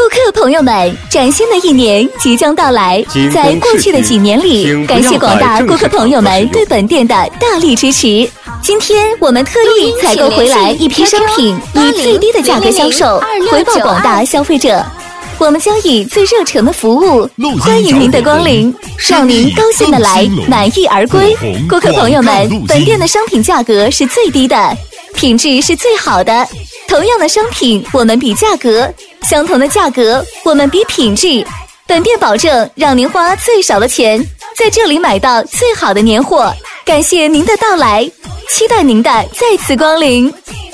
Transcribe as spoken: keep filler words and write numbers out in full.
客朋友们，崭新的一年即将到来，在过去的几年里，感谢广大顾客朋友们对本店的大力支持。今天我们特意采购回来一批商品，以最低的价格销售，回报广大消费者。我们将以最热诚的服务，欢迎您的光临，让您高兴的来，满意而归。顾客朋友们，本店的商品价格是最低的，品质是最好的。同样的商品，我们比价格；相同的价格，我们比品质。本店保证让您花最少的钱，在这里买到最好的年货。感谢您的到来，期待您的再次光临。